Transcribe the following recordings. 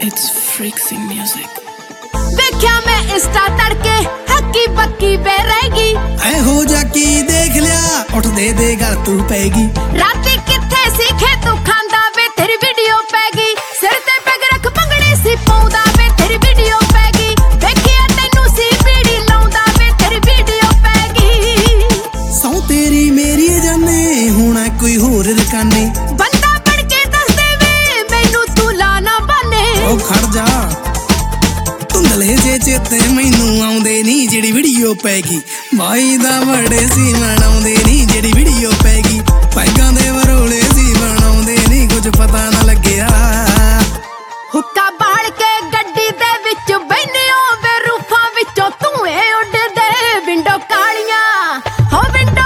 It's freaky music. देखा मैं Insta तड़के हक्की बक्की पे रहेगी हो जाकी देख लिया उठ दे गल तू पैगी राती किथे सीखे तू खांदा वे तेरी वीडियो पैगी सिर ते पैग रख पंगड़ी सी पाउंदा वे तेरी वीडियो पैगी देखिया तैनू सी बीड़ी लाउंदा वे तेरी वीडियो पैगी सौ तेरी मेरी जाने होना कोई होर रकाने बंदा बन के दस दे वे मैनू तू लाना बने ओ खड़ जा ਧੁੰਦਲੇ ਜੇ ਚੇਤੇ ਮੈਨੂੰ ਆਉਂਦੇ ਨਹੀਂ ਜਿਹੜੀ ਵੀਡੀਓ ਪੈਗੀ ਮਾਈ ਦਾ ਬੜੇ ਸੀ ਮਨਾਉਂਦੇ ਨਹੀਂ ਜਿਹੜੀ ਵੀਡੀਓ ਪੈਗੀ ਪੈਗਾਂ ਦੇ ਵਰੋਲੇ ਸੀ ਬਣਾਉਂਦੇ ਨਹੀਂ ਕੁਝ ਪਤਾ ਨਾ ਲੱਗਿਆ ਹੁੱਕਾ ਬਾਲ ਕੇ ਗੱਡੀ ਦੇ ਵਿੱਚ ਬੈਨਿਓ ਵੇ ਰੂਫਾਂ ਵਿੱਚੋਂ ਧੂਏ ਉੱਡਦੇ ਵਿੰਡੋ ਕਾਲੀਆਂ ਹੋ ਵਿੰਡੋ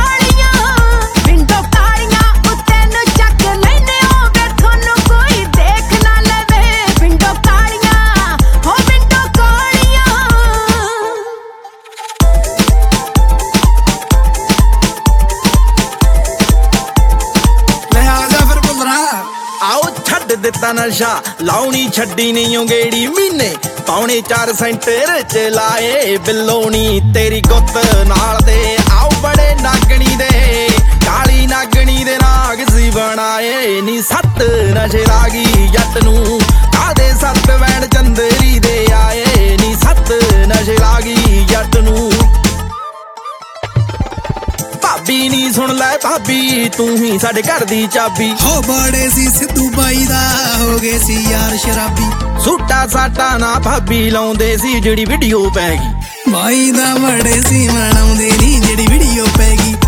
ਕਾਲੀਆਂ ਉੱਤੇ ਨੂੰ ਚੱਕ ਲੈਨਿਓ ਵੇ ਤੁਹਾਨੂੰ ਕੋਈ ਦੇਖ ਨਾ ਲਵੇ ਵਿੰਡੋ ਕਾਲੀਆਂ ਹੋ ਵਿੰਡੋ ਕਾਲੀਆਂ ਲੈ ਆ ਜਾ ਫਿਰ ਬੁੱਲਰਾ आओ छड्ड दिता नशा लाउनी छड्डी नहीं गेड़ी महीने पौने 4 सेंटर च लाए बिलोनी तेरी गुत्त नाल दे आओ बड़े नागनी दे काली नागनी दे नाग सी बनाए नी सत्त नशे लागी जट नू कादे सत्त वैन चंदरी दे आए नी सत्त नशे लागी जट नू भाभी नी सुन लै भाभी तू ही साडे घर दी चाबी ਹੋ ਬੜੇ ਸੀ ਸਿੱਧੂ ਬਾਈ ਦਾ ਹੋ ਗਏ ਸੀ ਯਾਰ ਸ਼ਰਾਬੀ सूटा साटा ना भाभी लाउंदे सी जेड़ी वीडियो पैगी ਮਾਈ ਦਾ ਬੜੇ ਸੀ ਮਨਾਉਂਦੇ ਨਹੀਂ ਜਿਹੜੀ ਵੀਡੀਓ ਪੈਗੀ